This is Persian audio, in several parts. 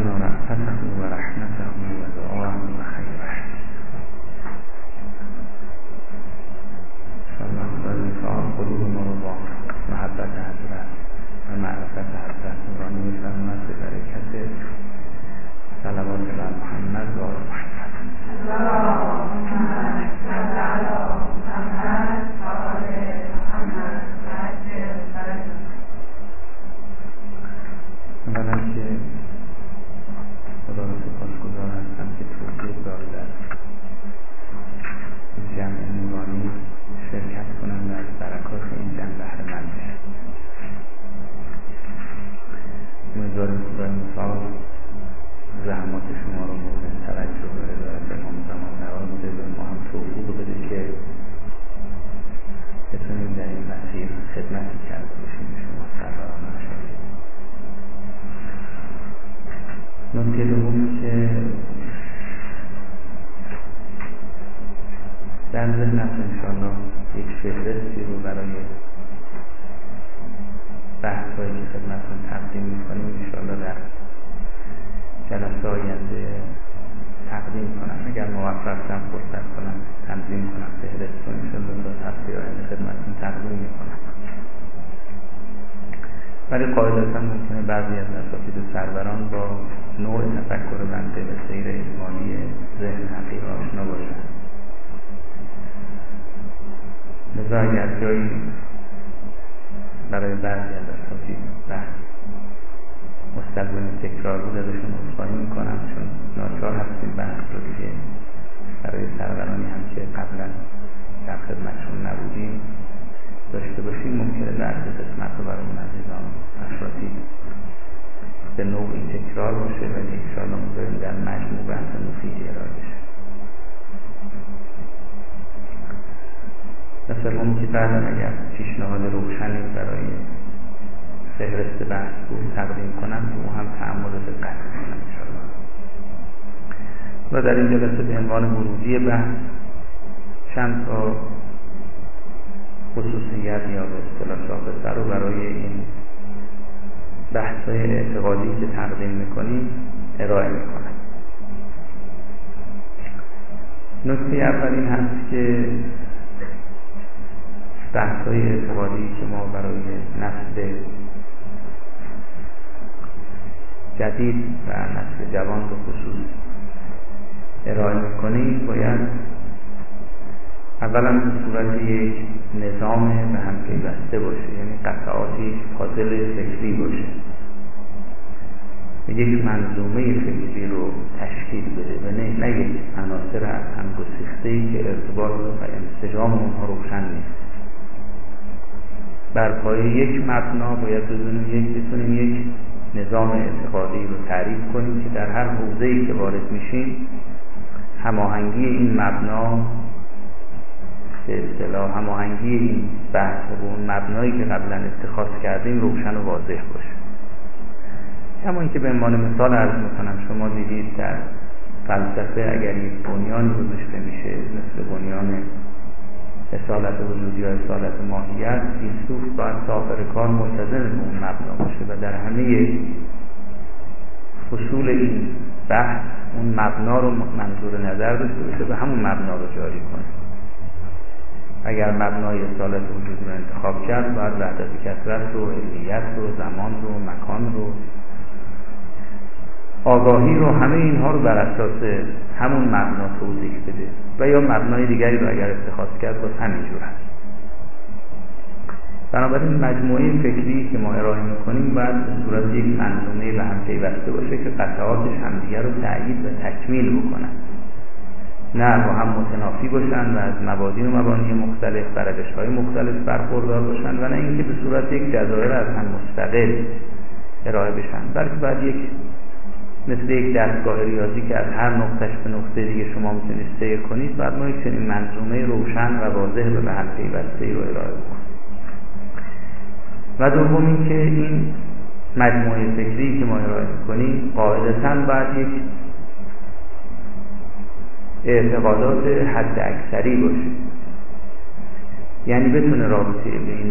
لنا رأفته و رحمته و دعاه و خیره. انشاءالله خدای متعال قلوب ما رو با محبت حضرت و معرفت حضرت نورانی فرمد به برکت صلوات بر محمد و آل محمد. اولا که خدا رو سپاسگزار هستم که توفیق داده در این جمع نورانی شرکت کنم و از برکات این جمع بهره مند بشم. امیدوارم خدای متعال زحمات شما رو مورد توجه و رضایت امام زمان قرار بده و ما هم توفیق بده که بتونیم در این مسیر خدمتی کرده باشیم شما سروران شدید. نکته دومی که در ذهن است انشاءالله یک فهرستی رو برای بحث هایی که خدمتتون تقدیم میکنیم انشاءالله در جلسه آینده تقدیم کنم. اگر موفق شدم فرصت کنم تنظیم کنم فهرست رو انشاءالله تا هفته آینده خدمتتون تقدیم میکنم. ولی قاعدتا ممکنه بعضی از اساتید سروران با نوع تفکر بنده و سیر اجمالی ذهن حقیقی آشنا باشند. لذا اگر جایی برای بعضی از اساتید بحث مستلزم تکرار بود ازشون عذرخواهی میکنم، چون ناچار هستیم بحث رو دیگه برای سرورانی هم که قبلا در خدمتشون نبودیم داشته باشیم. ممکنه بعضی قسمت رو برای اون عزیزان اساتید به نوعی تکرار باشه ولی انشاءالله می‌ذاریم در مجموع بحث مفیدی ارائه بشه. مثلا اون که بعدم اگر پیشنهاد روشنی برای فهرست بحث بود تقدیم کنم که او هم تأمل و دقت کنم انشاءالله. و در این جلسه به عنوان ورودی بحث چند تا خصوصیت یا به اصطلاح شاخصه رو برای این بحث‌های اعتقادی که تقدیم میکنیم ارائه میکنم. نکته اول این هست که بحث‌های اعتقادی که ما برای نسل جدید و نسل جوان به خصوص ارائه میکنیم باید اولا به صورت یک نظام به هم پیوسته باشه، یعنی قطعاتی پازل فکری باشه، یک منظومه فکری رو تشکیل بده و نه یک عناصر از هم گسیخته‌ای که ارتباط و انسجام اونها روشن نیست. بر پایه یک مبنا باید بتونیم یک نظام اعتقادی رو تعریف کنیم که در هر حوزه‌ای که وارد میشیم هماهنگی این مبنا به اصطلاح هماهنگی این بحث با اون مبنایی که قبلا اتخاذ کردیم روشن و واضح باشه. اما اینکه به عنوان مثال عرض میکنم شما دیدید در فلسفه اگر یک بنیانی گذاشته میشه مثل بنیان اصالت وجودی یا اصالت ماهیت، فیلسوف باید تا آخر کار ملتزم به اون مبنا باشه و در همه فصول این بحث اون مبنا رو منظور نظر داشته باشه و همون مبنا رو جاری کنه. اگر مبنای اصالت وجود رو انتخاب کرد باید وحدت کثرت رو، علیت رو، زمان رو، مکان رو، آگاهی رو، همه اینها رو بر اساس همون مبنا توضیح بده و یا مبنای دیگری رو اگر اتخاذ کرد باز همینجور هست. بنابراین مجموعه فکری که ما ارائه میکنیم باید به صورت یک منظومه به هم پیوسته باشه که قطعاتش همدیگر رو تأیید و تکمیل بکنن، نه با هم متنافی باشن و از مبادی و مبانی مختلف بر روش‌های مختلف برخوردار باشن و نه اینکه به صورت یک جزایر از هم مستقل ارائه بشن، بلکه باید یک مثل یک دستگاه ریاضی که از هر نقطهش به نقطه دیگه شما میتونید سیر کنید، بعد ما یک چنین منظومه روشن و واضح و به هم پیوسته رو ارائه کنیم. و دوم اینکه این مجموعه فکری که ما ارائه کنیم قاعدتاً باید یک اعتقادات حد اکثری باشه، یعنی بتونه رابطه بین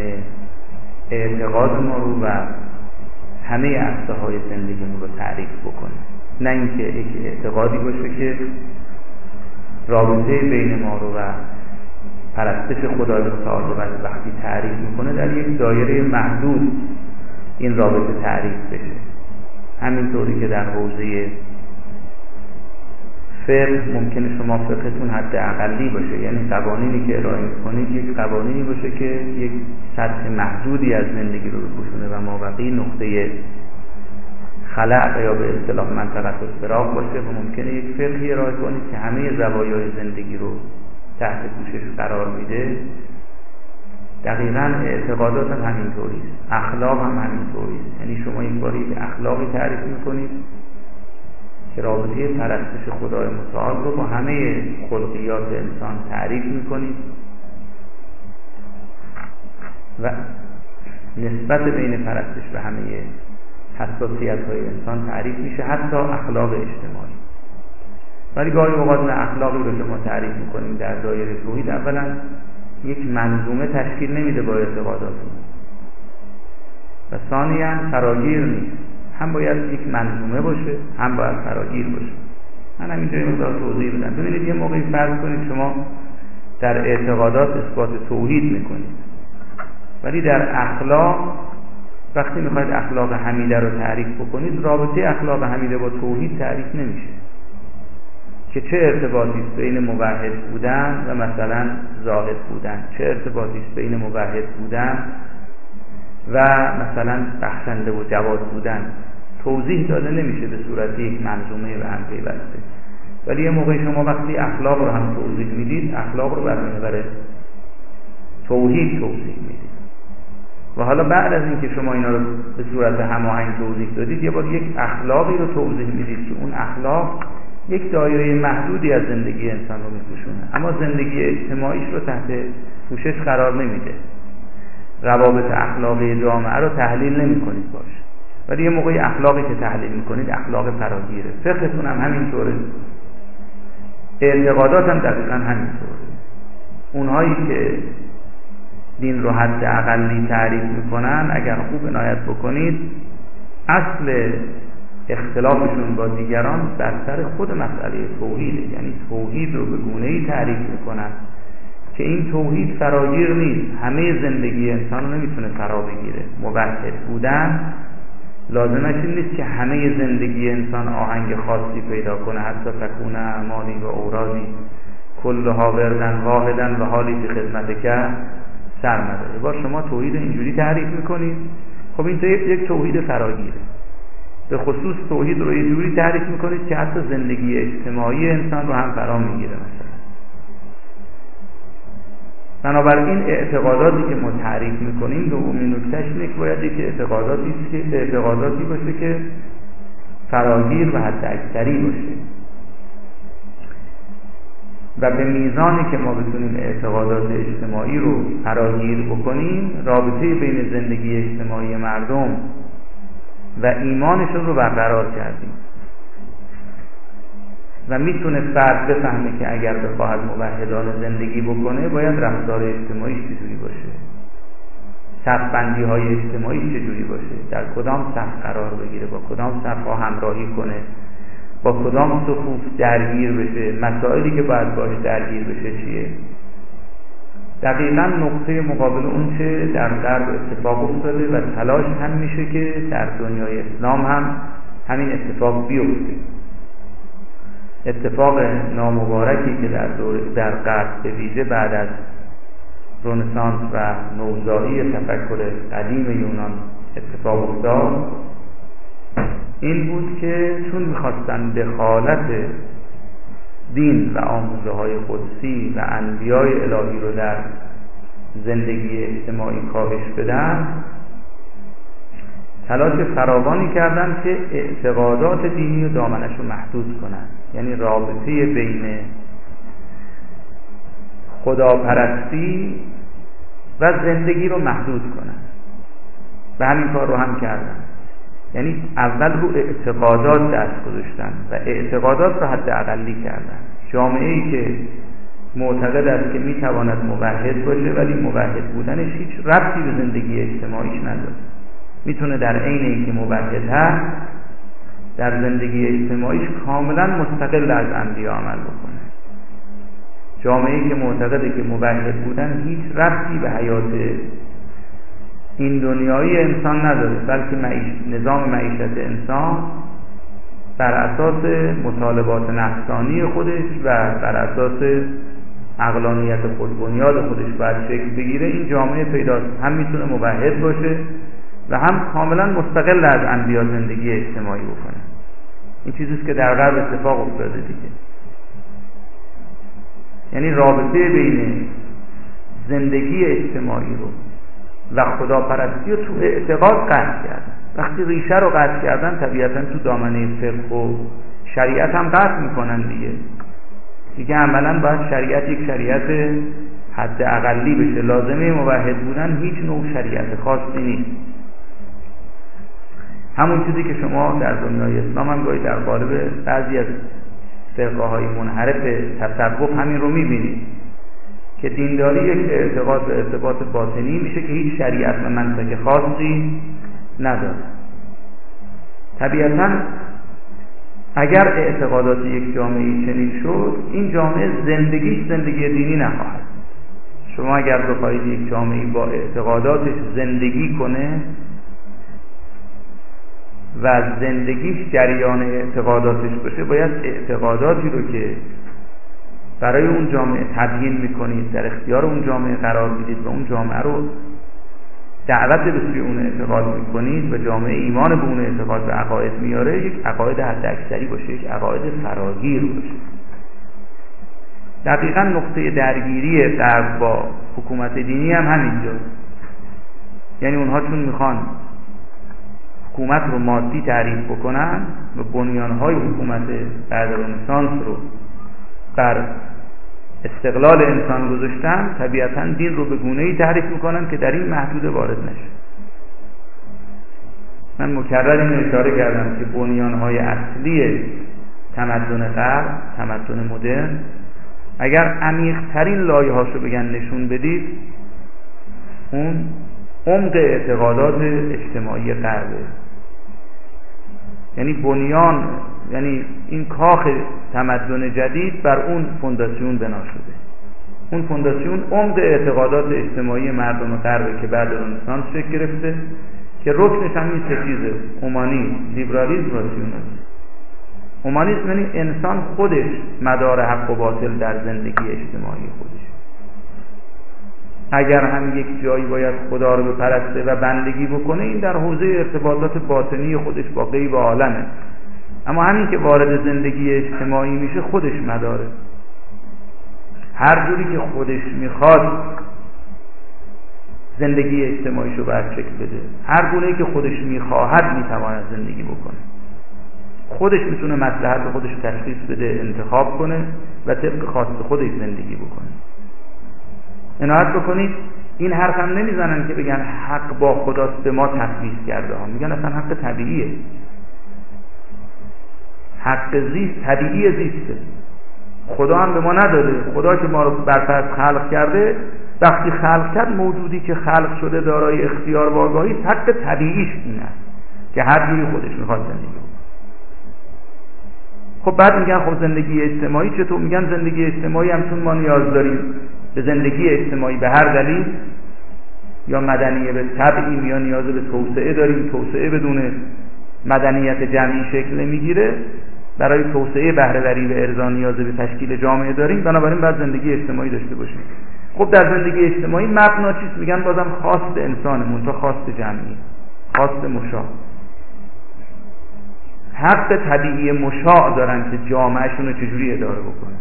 اعتقاد ما رو و همه عرصه‌های زندگیمون رو تعریف بکنه. نه اینکه یک اعتقادی باشه که رابطه بین ما رو و پرستش خدای متعال رو وقتی تعریف میکنه در یک دایره محدود این رابطه تعریف بشه. همینطوری که در حوزه فقه ممکنه شما فقهتون حد اقلی باشه، یعنی قوانینی که ارائه میکنید یک قوانینی باشه که یک سطح محدودی از زندگی رو بپوشونه و مابقی نقطه خلأ یا به اصطلاح منطقه افتراق باشه و ممکنه یک فقهی ارائه کنید که همه زوایای زندگی رو تحت پوشش قرار میده. دقیقاً اعتقادات هم همینطوری است، اخلاق هم همینطوری است. یعنی شما یک باری به اخلاقی تعریف میکنید که رابطه پرستش خدای متعال رو با همه خلقیات انسان تعریف میکنید و نسبت بین پرستش و همه حساسیت‌های انسان تعریف میشه، حتی اخلاق اجتماعی. ولی گاهی اوقات اخلاقی رو که ما تعریف میکنیم در دایره توحید اولا یک منظومه تشکیل نمیده با اعتقاداتون و ثانیاً فراگیر نیست، هم باید یک منظومه باشه هم باید فراگیر باشه. من همینجوری مقدار توضیح بدم. ببینید یه موقعی فرض کنید شما در اعتقادات اثبات توحید میکنید ولی در اخلاق وقتی میخواید اخلاق حمیده رو تعریف بکنید رابطه اخلاق حمیده با توحید تعریف نمیشه که چه ارتباطی است بین موحد بودن و مثلا زاهد بودن، چه ارتباطی است بین موحد بودن و مثلا بخشنده و جواد بودن. توضیح داده نمیشه به صورت یک منظومه به هم پیوسته. ولی یه موقعی شما وقتی اخلاق رو هم توضیح میدید اخلاق رو بر محور توحید توضیح میدید و حالا بعد از اینکه شما اینا رو به صورت هماهنگ توضیح دادید یه بار یک اخلاقی رو توضیح میدید که اون اخلاق یک دایره محدودی از زندگی انسان رو میپوشونه اما زندگی اجتماعیش رو تحت پوشش قرار نمیده. روابط اخلاقی جامعه رو تحلیل نمی‌کنید باشه. ولی یه موقعی اخلاقی که تحلیل می‌کنید اخلاق فراگیره. فقهتون هم همینطوره. اعتقادات هم دقیقاً همینطوره. اونهایی که دین رو حد اقلی تعریف می‌کنن اگر خوب عنایت بکنید اصل اختلافشون با دیگران در سر خود مسئله توحیده. یعنی توحید رو به گونه‌ای تعریف می‌کنن که این توحید فراگیر نیست، همه زندگی انسان رو نمیتونه فرا بگیره. موحد بودن لازمش این نیست که همه زندگی انسان آهنگ خاصی پیدا کنه، حتی تکونه اعمالی و اورادی کلها وردن واحدن و حالی که خدمت که سر نداره. با شما توحید اینجوری تعریف میکنید، خب این یک توحید فراگیره. به خصوص توحید رو اینجوری تعریف میکنید که حتی زندگی اجتماعی انسان رو هم فرا میگیره. مثلا بنابراین اعتقاداتی که ما تعریف میکنیم دومین نکتهش اینه که باید یک اعتقاداتی باشه که فراگیر و حد اکثری باشه و به میزانی که ما بتونیم اعتقادات اجتماعی رو فراگیر بکنیم رابطه بین زندگی اجتماعی مردم و ایمانشون رو برقرار کردیم و میتونه فرد بفهمه که اگر بخواهد موحدانه زندگی بکنه باید رفتار اجتماعیش چجوری باشه، صف بندی های اجتماعیش چجوری باشه، در کدام صف قرار بگیره، با کدام صف ها همراهی کنه، با کدام صفوف درگیر بشه، مسائلی که باید باش درگیر بشه چیه. دقیقاً نقطه مقابل اون چه در غرب اتفاق افتاده و تلاش هم میشه که در دنیای اسلام هم همین اتفاق بیفته. اتفاق نامبارکی که در غرب به ویژه بعد از رنسانس و نوزایی تفکر قدیم یونان اتفاق افتاد این بود که چون میخواستن دخالت دین و آموزه های قدسی و انبیای الهی رو در زندگی اجتماعی کاهش بدن تلاش فراوانی کردن که اعتقادات دینی و دامنش رو محدود کنن، یعنی رابطه بین خداپرستی و زندگی رو محدود کنن و همین کار رو هم کردن. یعنی اول رو اعتقادات دست گذاشتن و اعتقادات رو حد اقلی کردن. جامعه‌ای که معتقد است که میتواند موحد باشه ولی موحد بودنش هیچ ربطی به زندگی اجتماعیش نداره، میتونه در عین اینکه موحد هست در زندگی اجتماعیش کاملا مستقل از انبیا عمل بکنه. جامعه‌ای که معتقده که موحد بودن هیچ ربطی به حیات این دنیایی انسان نداره، بلکه نظام معیشت انسان بر اساس مطالبات نفسانی خودش و بر اساس عقلانیت خودبنیاد خودش باید شکل بگیره. این جامعه پیداست، هم میتونه موحد باشه و هم کاملا مستقل از انبیا زندگی اجتماعی بکنه. این چیزیست که در غرب اتفاق افتاده دیگه. یعنی رابطه بین زندگی اجتماعی رو و خداپرستی رو تو اعتقاد قطع کردن. وقتی ریشه رو قطع کردن طبیعتا تو دامنه فقه و شریعت هم قطع میکنن دیگه عملا باید شریعت یک شریعت حد اقلی بشه. لازمه موحد بودن هیچ نوع شریعت خاصی نیست. همون چیزی که شما در دنیای اسلام هم گاهی در قالب بعضی از فرقه‌های منحرف تصوف همین رو می‌بینید که دینداری یک اعتقاد به ارتباط باطنی میشه که هیچ شریعت و منطق خاصی نداره. طبیعتاً اگر اعتقادات یک جامعه چنین شد، این جامعه زندگی دینی نخواهد. شما اگر بخواید یک جامعه با اعتقاداتش زندگی کنه و زندگیش جریان اعتقاداتش باشه، باید اعتقاداتی رو که برای اون جامعه تبیین میکنید در اختیار اون جامعه قرار میدید و اون جامعه رو دعوت به سوی اون اعتقاد میکنید و جامعه ایمان به اون اعتقاد و عقاید میاره، یک عقاید حد اکثری باشه، یک عقاید فراگیر باشه. دقیقاً نقطه درگیری غرب با حکومت دینی هم همینجاست. یعنی اونها چون میخوان حکومت رو مادی تعریف بکنن و بنیانهای حکومت بعد رنسانس رو بر استقلال انسان گذاشتن، طبیعتاً دین رو به گونه‌ای تعریف میکنن که در این محدوده وارد نشه. من مکرر این اشاره کردم که بنیانهای اصلی تمدن غرب، تمدن مدرن، اگر عمیق‌ترین لایه‌هاشو بگن نشون بدید، اون عمق اعتقادات اجتماعی غربه. یعنی بنیان، یعنی این کاخ تمدن جدید بر اون فونداسیون بنا شده. اون فونداسیون عمق اعتقادات اجتماعی مردم غربه که بعد رنسانس شکل گرفته، که رکنش هم این سه چیزه: اومانیسم، لیبرالیسم و راسیونالیسم. اومانیسم یعنی انسان خودش مدار حق و باطل در زندگی اجتماعی خودش. اگر هم یک جایی باید خدا رو بپرسته و بندگی بکنه، این در حوزه ارتباطات باطنی خودش با غیب عالمه. اما همین که وارد زندگی اجتماعی میشه خودش مداره. هر جوری که خودش میخواد زندگی اجتماعیشو باید شکل بده. هر گونه‌ای که خودش میخواهد میتواند زندگی بکنه. خودش میتونه مصلحت خودش تشخیص بده، انتخاب کنه و طبق خواست خودش زندگی بکنه. عنایت بکنید، این حرف هم نمیزنن که بگن حق با خداست به ما تفویض کرده ها. میگن اصلا حق طبیعیه. حق زیست طبیعی زیسته. خدا هم به ما نداده. خدا که ما رو برفرض خلق کرده، وقتی خلق کرد موجودی که خلق شده دارای اختیار و آگاهی، حق طبیعیش اینه که هر جوری خودش میخواد زندگی کنه. خب بعد میگن خب زندگی اجتماعی چطور؟ میگن زندگی اجتماعی هم چون ما نیاز داریم به زندگی اجتماعی به هر دلیل، یا مدنیه به طبعی، یا نیاز به توسعه داریم، توسعه بدون مدنیت جمعی شکل نمیگیره، برای توسعه بهره‌وری و ارضا نیاز به تشکیل جامعه داریم، بنابراین باید زندگی اجتماعی داشته باشیم. خب در زندگی اجتماعی مبنا چیست؟ میگن بازم خواست انسانه، منتها خواست جمعی، خواست مشاع. حق طبیعی مشاع دارن که جامعهشون رو چجوری اداره بکنن.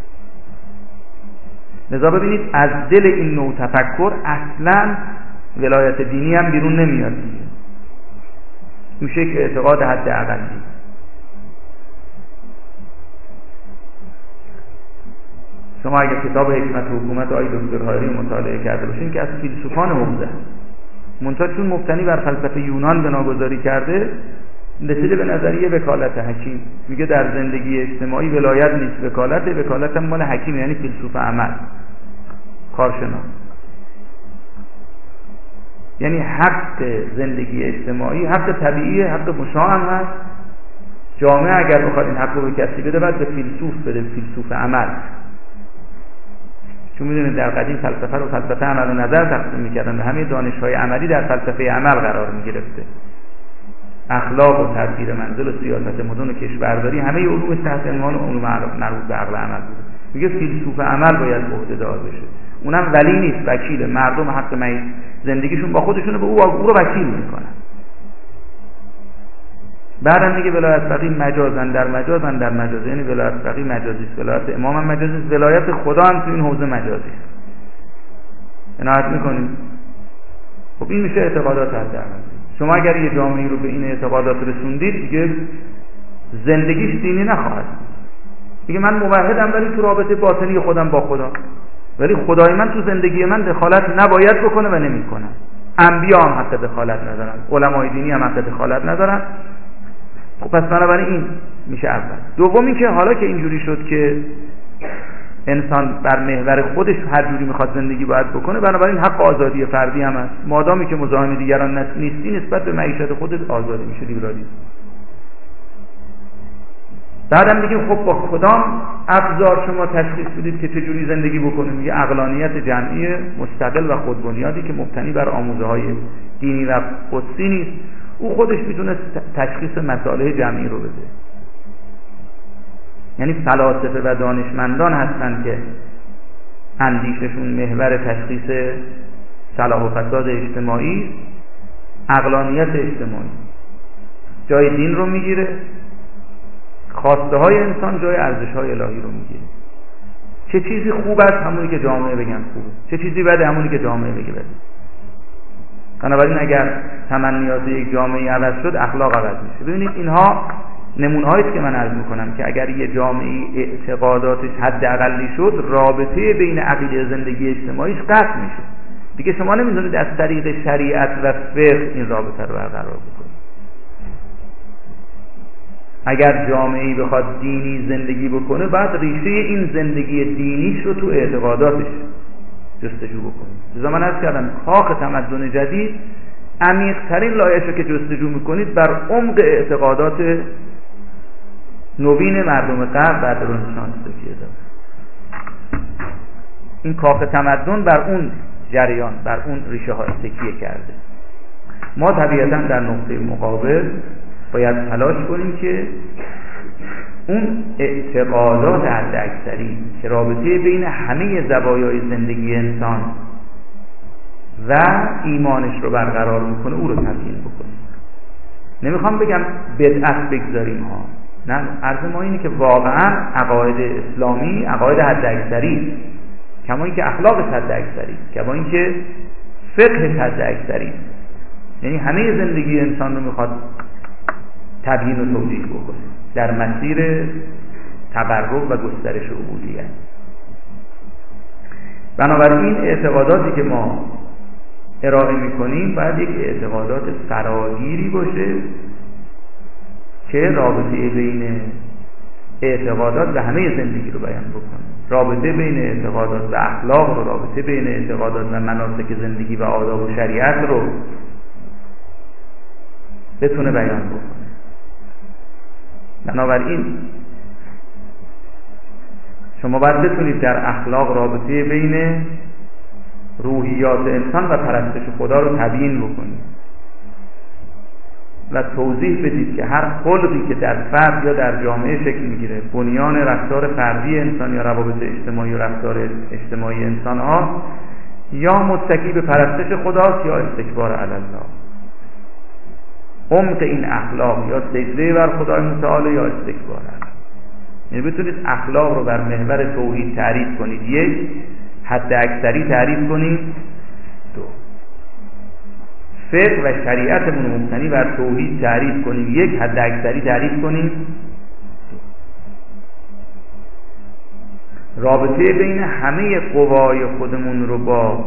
لذا ببینید از دل این نوع تفکر اصلا ولایت دینی هم بیرون نمیاد. میشه که اعتقاد حد اقلی. شما اگر کتاب حکمت حکومت آقای دکتر حائری مطالعه کرده باشین که از فیلسوفان حوزه، منتها چون مبتنی بر فلسفه یونان بناگذاری کرده، رسیده به نظریه وکالت حکیم. میگه در زندگی اجتماعی ولایت نیست، وکالت هم مال حکیم، یعنی فیلسوف عمل، کارشناس. یعنی حق زندگی اجتماعی حق طبیعی، حق مشاع هم هست، جامعه اگر بخواد این حق رو به کسی بده باید به فیلسوف بده، فیلسوف عمل. چون میدونید در قدیم فلسفه رو فلسفه عمل و نظر تقسیم میکردن و همه دانش‌های عملی در فلسفه عمل قرار میگرفته. اخلاق و تدبیر منزل و سیاست مدن و کشورداری همه علوم تحت عنوان علوم مربوط به عقل عمل بوده. میگه فیلسوف عمل باید عهده‌دار بشه. اونم ولی نیست، وکیل. مردم حق زندگیشون با خودشونه، به او رو وکیل میکنن. بعدم دیگه ولایت فقیه مجازن در مجاز، یعنی ولایت فقیه مجازی است، ولایت امام هم مجازی است، ولایت خدا هم تو این حوزه مجازی است. عنایت میکنیم. خب این میشه اعتقادات حداقل. شما اگر یه جامعه رو به این اعتقادات رسوندید دیگه زندگیش دینی نخواهد. دیگه من موحدم ولی تو رابطه باطنی خودم با خدا، ولی خدای من تو زندگی من دخالت نباید بکنه و نمیکنه. انبیا هم حق دخالت ندارن، علمای دینی هم حق دخالت ندارن. خب پس بنابراین این میشه اول. دومی که حالا که اینجوری شد که انسان بر محور خودش هر جوری میخواد زندگی باید بکنه، بنابراین حق آزادی فردی هم هست. مادامی که مزاحم دیگران نیستی نسبت به معیشت خودت آزادی میشه، لیبرالیسم. بعدم میگیم خب با کدام ابزار شما تشخیص بدید که چجوری زندگی بکنید؟ میگه عقلانیت جمعی مستقل و خودبنیادی که مبتنی بر آموزه‌های دینی و قدسی نیست. او خودش میتونه تشخیص مصالح جمعی رو بده. یعنی فلاسفه و دانشمندان هستند که اندیششون محور تشخیص صلاح و فساد اجتماعی، عقلانیت اجتماعی جای دین رو میگیره، خواسته های انسان جای ارزش های الهی رو میگیره. چه چیزی خوب است همونی که جامعه بگن خوبه، چه چیزی بده همونی که جامعه بگه بده. بنابراین اگر تمنیات یک جامعه عوض شد اخلاق عوض میشه. ببینید اینها نمونه‌هایی است که من عرض میکنم که اگر یه جامعه اعتقاداتش حداقلی شد، رابطه بین عقیده زندگی اجتماعیش قطع میشه. دیگه شما نمیتونید از طریق شریعت و فقه این رابطه رو برقرار بکنید. اگر جامعه‌ای بخواد دینی زندگی بکنه، بعد ریشه این زندگی دینیش رو تو اعتقاداتش جستجو بکنه. لذا من عرض کردم کاخ تمدن جدید عمیق‌ترین لایه‌اش رو که جستجو میکنید بر عمق اعتقادات نوین مردم غرب بعد رنسانس تکیه داره. این کاخ تمدن بر اون جریان، بر اون ریشه ها تکیه کرده. ما طبیعتاً در نقطه مقابل باید تلاش کنیم که اون اعتقادات حداکثری که رابطه بین همه زوایای زندگی انسان و ایمانش رو برقرار میکنه او رو تبیین بکنیم. نمیخوام بگم بدعت بگذاریم ها، نه، عرض ما اینه که واقعا عقاید اسلامی عقاید حداکثری، کما اینکه اخلاقش حداکثری، کما اینکه فقهش حداکثری، یعنی همه زندگی انسان رو میخواد تبیین و توضیح بکنه در مسیر تقرب و گسترش عبودیت. بنابراین اعتقاداتی که ما ارائه میکنیم باید یک اعتقادات فراگیری باشه که رابطه بین اعتقادات و همه زندگی رو بیان بکنه، رابطه بین اعتقادات و اخلاق رو، رابطه بین اعتقادات و مناسک زندگی و آداب و شریعت رو بتونه بیان بکنه. بنابراین شما باید بتونید در اخلاق رابطه بین روحیات انسان و پرستش خدا رو تبیین بکنید و توضیح بدید که هر خلقی که در فرد یا در جامعه شکل میگیره، بنیان رفتار فردی انسان یا روابط اجتماعی و رفتار اجتماعی انسان ها یا متکی به پرستش خداست یا استکبار علی الله. عمق این اخلاق یا سجده بر خدای متعال یا استکبار علی الله. یعنی بتونید اخلاق رو بر محور توحید تعریف کنید، یک، حد اکثری تعریف کنید، دو، فقه و شریعتمون مبتنی بر توحید تعریف کنیم، یک، حد اکثری تعریف کنیم، رابطه بین همه قوای خودمون رو با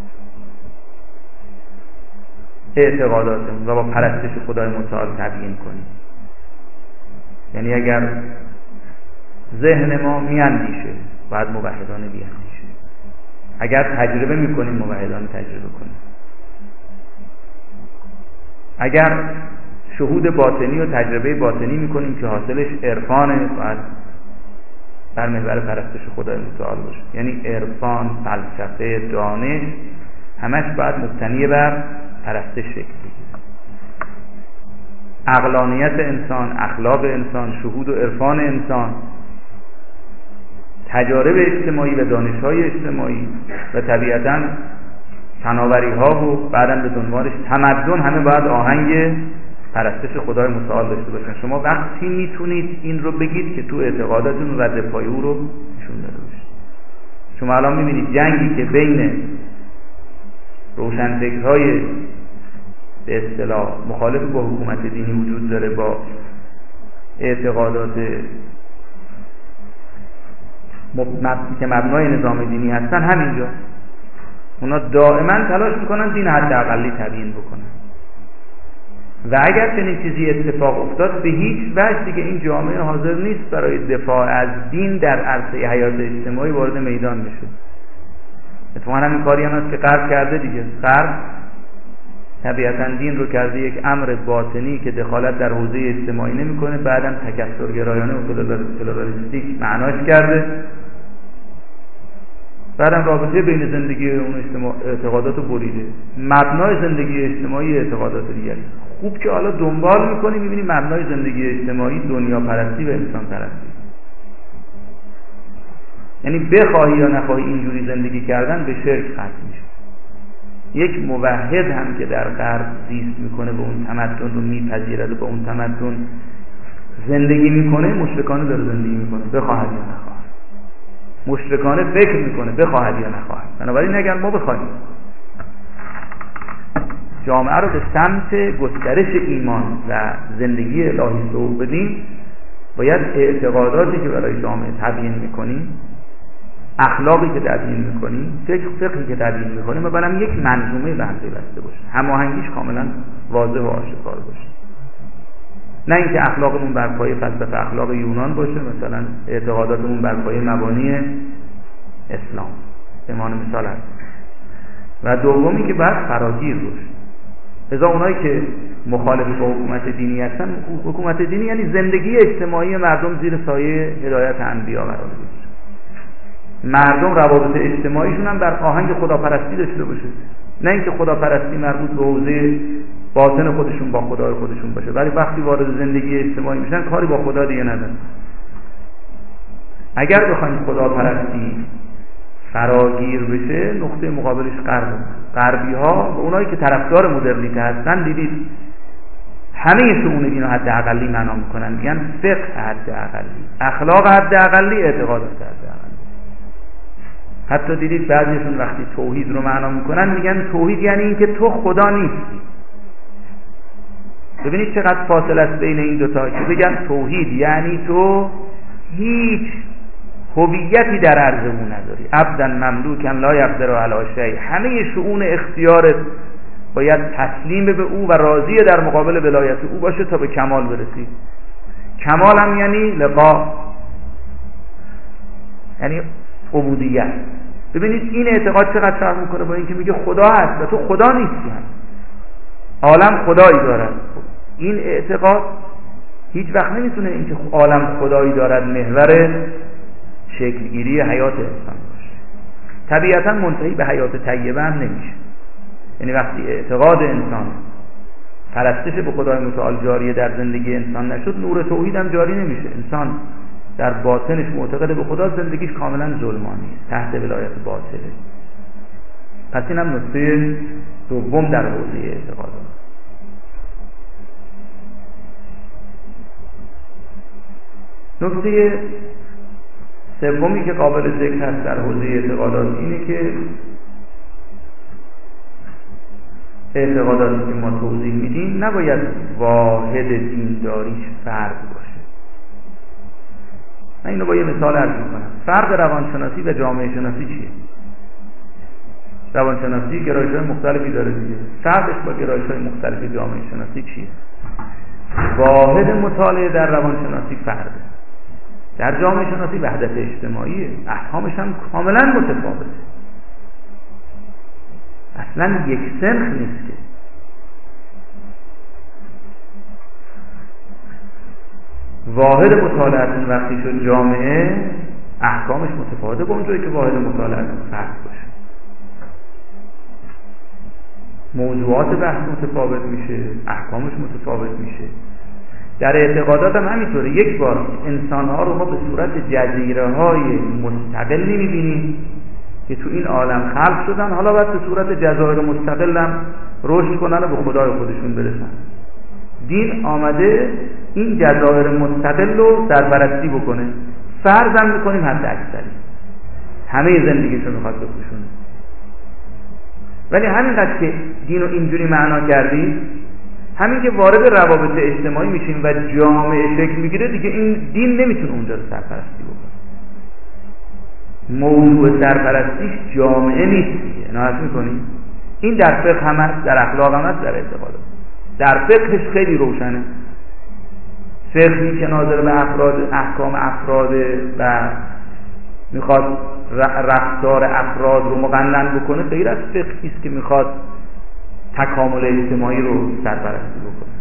اعتقاداتمون و با پرستش خدای متعال تبیین کنیم. یعنی اگر ذهن ما میاندیشه باید موحدانه بیاندیشه، اگر تجربه میکنیم موحدانه تجربه کنیم، اگر شهود باطنی و تجربه باطنی میکنیم که حاصلش عرفانه، باید بر محور پرستش خدای متعال باشه. یعنی عرفان، فلسفه، دانش همش باید مبتنی بر پرستش شکل بگیره. عقلانیت انسان، اخلاق انسان، شهود و عرفان انسان، تجارب اجتماعی و دانش‌های اجتماعی و طبیعتاً فناوری‌ها و بعداً به دنبالش تمدن، همه باید آهنگ پرستش خدای متعال داشته باشن. شما وقتی میتونید این رو بگید که تو اعتقاداتون رد پای او رو نشون داده باشید. شما الان میبینید جنگی که بین روشنفکرهای به اصطلاح مخالف با حکومت دینی وجود داره با اعتقادات که مبنای نظام دینی هستن، همینجا اونا دائما تلاش میکنن دین حداقلی تبیین بکنن و اگر چنین چیزی اتفاق افتاد به هیچ وجه دیگه این جامعه حاضر نیست برای دفاع از دین در عرصه حیات اجتماعی وارد میدان بشه. اتفاقا همین کاری هم هست که غرب کرده دیگه. غرب طبیعتا دین رو کرده یک امر باطنی که دخالت در حوزه اجتماعی نمیکنه، بعداً تکثرگرایانه و پلورالیستیک معناش کرده، بعدم رابطه بین زندگی اون اعتقادات رو بریده، مبنای زندگی اجتماعی اعتقادات دیگری. خوب که حالا دنبال میکنی میبینی مبنای زندگی اجتماعی دنیا پرستی و انسان پرستی. یعنی بخواهی یا نخواهی اینجوری زندگی کردن به شرک ختم میشه. یک موحد هم که در غرب زیست میکنه به اون تمدن رو میپذیرد و به اون تمدن زندگی میکنه، مشرکانه داره زندگی میکنه بخواهد یا نخواهد. مشرکانه فکر میکنه بخواهد یا نخواهد. بنابراین اگر ما بخواهیم جامعه رو به سمت گسترش ایمان و زندگی الهی سوق بدیم، باید اعتقاداتی که برای جامعه تبیین میکنیم، اخلاقی که تبیین میکنیم، فقهی که تبیین میکنیم، و برام یک منظومه به هم پیوسته باشه، هماهنگیش کاملا واضح و آشکار باشه. نه اینکه اخلاقمون بر پایه فلسفه اخلاق یونان باشه، مثلا اعتقاداتمون بر پایه مبانی اسلام به عنوان مثال هست. و دومی که باید فراگیر باشه. لذا اونایی که مخالف با حکومت دینی هستن، حکومت دینی یعنی زندگی اجتماعی مردم زیر سایه هدایت انبیا قرار بگیره. مردم روابط اجتماعیشون هم بر آهنگ خداپرستی داشته باشه، نه اینکه خداپرستی مربوط به حوزه باطن خودشون با خدای خودشون باشه، ولی وقتی وارد زندگی اجتماعی میشن کاری با خدا دیگه ندارن. اگر بخوایم خداپرستی فراگیر بشه، نقطه مقابلش غربی ها و اونایی که طرفدار مدرنیته هستن، دیدید همه شؤون دین رو حداقلی معنا میکنن، میگن فقه حداقلی، اخلاق حداقلی، اعتقادات حداقلی. حتی دیدید بعضیشون وقتی توحید رو معنا میکنن میگن توحید یعنی اینکه تو خدا نیستی. ببینید چقدر فاصله است بین این دوتا، که بگن توحید یعنی تو هیچ هویتی در عرضمون نداری، عبدا مملوکا لا یقدر علی شیء، همه شؤون اختیارت باید تسلیم به او و راضی در مقابل ولایت او باشه تا به کمال برسی. کمال هم یعنی لقا، یعنی عبودیت. ببینید این اعتقاد چقدر فرق میکنه با اینکه میگه خدا هست و تو خدا نیستی، هم عالم خدایی دارد. این اعتقاد هیچ وقت نمیتونه اینکه عالم خدایی دارد محور شکلگیری حیات انسان باشه. طبیعتا منتهی به حیات طیبه هم نمیشه. یعنی وقتی اعتقاد انسان پرستش به خدای متعال جاری در زندگی انسان نشد، نور توحید هم جاری نمیشه. انسان در باطنش معتقد به خدا، زندگیش کاملا ظلمانی است، تحت ولایت باطله. پس این هم نکته دوم در حوزه اعتقادات. نکته سومی که قابل ذکر هست در حوزه اعتقادات اینه که اعتقاداتی که ما توضیح میدیم نباید واحد دینداریش فرد باشه. من اینو با یه مثال عرض میکنم. فرق روانشناسی و جامعه شناسی چیه؟ روانشناسی گرایش‌های مختلفی داره دیگه. فرقش با گرایش‌های مختلف جامعه شناسی چیه؟ واحد مطالعه در روانشناسی فرده. در جامعه شناسی وحدت اجتماعیه، احکامش هم کاملا متفاوته، اصلا یک سنخ نیست. که واحد مطالعتون وقتی شد جامعه، احکامش متفاوته با اونجایی که واحد مطالعتون فرد باشه. موضوعات بحث متفاوت میشه، احکامش متفاوت میشه. در اعتقادات هم همینطوره. یک بار انسانها رو ما به صورت جزیره های مستقل نمیبینیم که تو این عالم خلق شدن، حالا باید به صورت جزایر مستقل هم رشد کنن و به خدای خودشون برسن. دین آمده این جزایر مستقل رو سرپرستی بکنه. فرض هم میکنیم حد اکثری همه زندگیشو میخواد بپوشونه. ولی همینقدر که دین رو اینجوری معنا کردیم، همین که وارد روابط اجتماعی میشیم و جامعه شکل میگیره، دیگه این دین نمیتونه اونجا رو سرپرستی بکنه. موضوع سرپرستیش جامعه نیست دیگه. نهایت میکنیم این در فقه هم هست، در اخلاق هم هست، در اعتقاد. در فقهش خیلی روشنه. فقهی که ناظر به احکام افراده و میخواد رفتار افراد رو مقنن بکنه، غیر از فقهی است که میخواد تکامل اجتماعی رو سرپرستی بکنه.